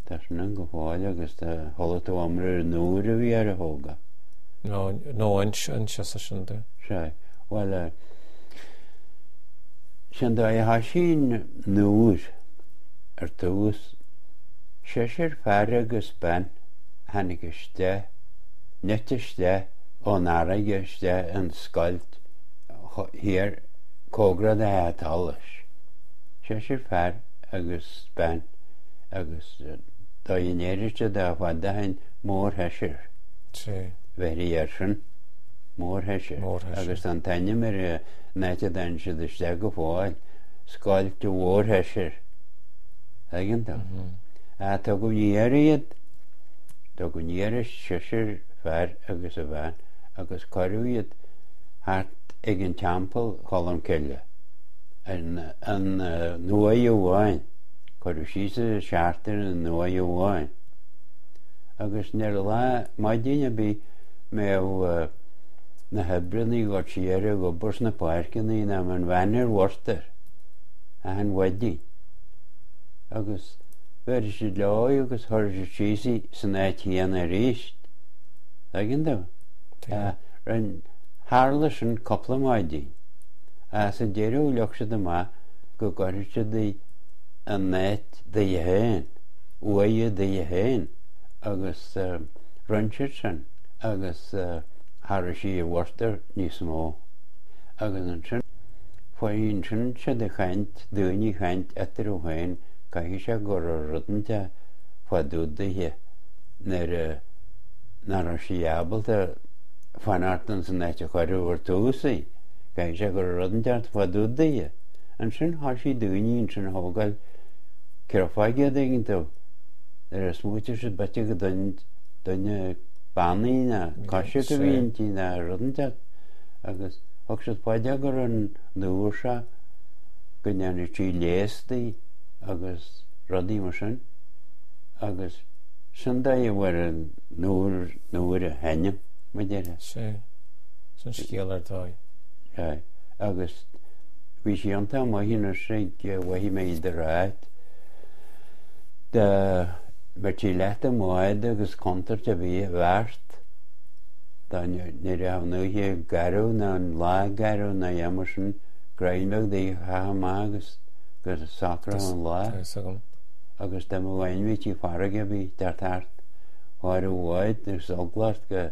Tá sin go fáil agus tá tholatú amra nuair a bhí ar a thóga. nó an se sin de. Se, well, sin dá ha sin nuair ar tús séir fear agus ben hanigiste, netiste ón áraigiste an scoilt hir cógrad a talis. Séir fear agus ben agus dá inéiriste dá fada hain mór heisir. Very sin mór heisir. Agus an taine mar neite den si de go fáil scoilt do mór heisir. Agin tá. A tá go níiriad tá go níir séir fear agus a bhein agus choirúiad hart ag an teampel cholam ceile. An nua bháin choirú sísa seaartar an nua bháin. Agus near lá mai daine bí mé na hebrinní go siar go burs na páircinní na an bhainir wartar a an wadí. Agus ver si leáid agus thuir síí san étíana a ríist. Agin do. Ran hála sin coppla maidí. A sa déirú leachsa do má go goirte dí an néit de héin, uaide de héin. Agus runseir sin agus thar sí a bhhartar níos mó. Agus an sin faoin sin se de chaint dúine chaint etar ó hain caihí se gur a rudanta faúdaithe nar sí abalta fanartan san éite chuirúhar túsaí caihí se gur a rudanteart faúdaithe. An sin há sí dúineín sin thógáil cear fáige daginn tú. Er smúte se bete go dunne bannaí na caiise go bhíontí na rudante agus thug se páide gur an nuair se go neanna tí léastaí agus rodí mar sin agus sin da bhar an nuair a heine mu déire. San scéalartá. Agus bhí sé antá má hínar sé bhhí mé de ráid de Bertí leta máid agus contar a bhí bhart ní rah nuhé garú na an lá garú na dhémar sin grainbeh dí chaá agus gur sacra an lá agus de bhhainmhítí farige bhí tartart háir bhhaid ar soglast go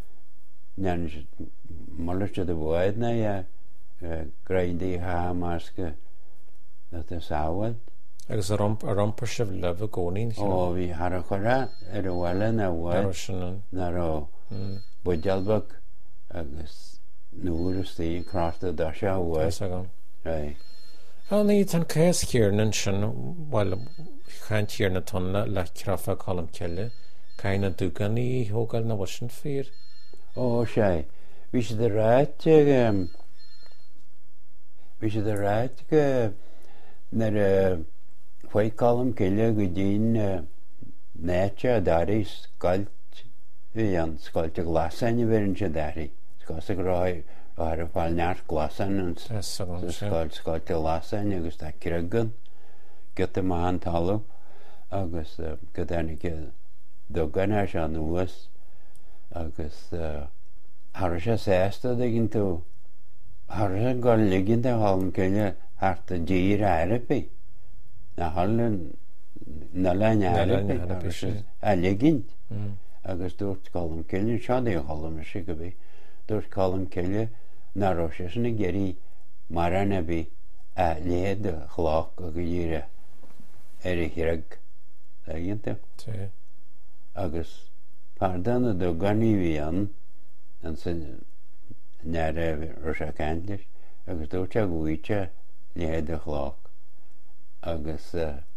muirte de bhhaid na graindí chaás go sáhaid. Agus a rompar sibh le bh gcónaí. Ó bhí har a chorá ar a bhile na bhhaid nar ó buidealbach agus nuair tíí crásta dá se bhhaid. Ní tan céas chéarnan sin bhil chaintíar na tonna le creafa cholam ceile caiina dúganí thógáil na bhasin fér. Ó sé bhí sé de ráit go nar Fuoi colm ciile go dtín néite a darí scoilt bhí an scoilte glasain a bhíann se darí. Scos a ráid ar a fáil neart glasan an scoilte glasain agus tá ciregan go a má an talú agus go dénig dogan ar se an nuas agus thar se sésta ginn tú thar se gáil liginn a hálm ciile thart a dír airpaí. Na hallan na lein a ligint agus dúirt colm ciile seadaí hallam si go bhí dúirt colm ciile nárá sé sanna geirí mar anna bhí a léad a chlách a go dtíre ar a chireag aginnta agus pádanna do ganí bhí an san near ar se caiintear agus dúirt a ghuiite léad a chlách agus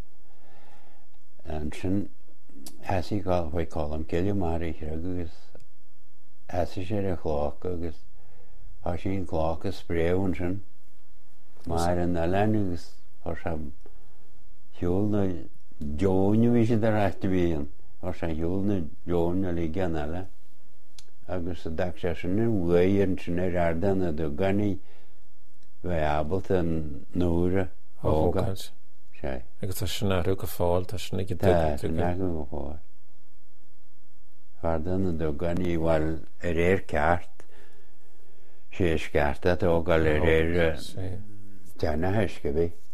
an sin heasí gáil bhaid colm ciile mar i chireag agus heasa sé a chlách agus há sin chlách a spréún sin mar an lein agus há se hiúil na deóine bhí sé de ráite bhíon há se hiúil na deóine lí gan eile agus a daag sé sin bhhéann sin ar ardanna do ganí bheith abalt an nuaire ógad sé. agus tá sinna rú go fáil tá sinna go Tá na go bhá. Har donna do ganí bhil réir ceart sé ceartta ógáil réir deanna heisce bhí.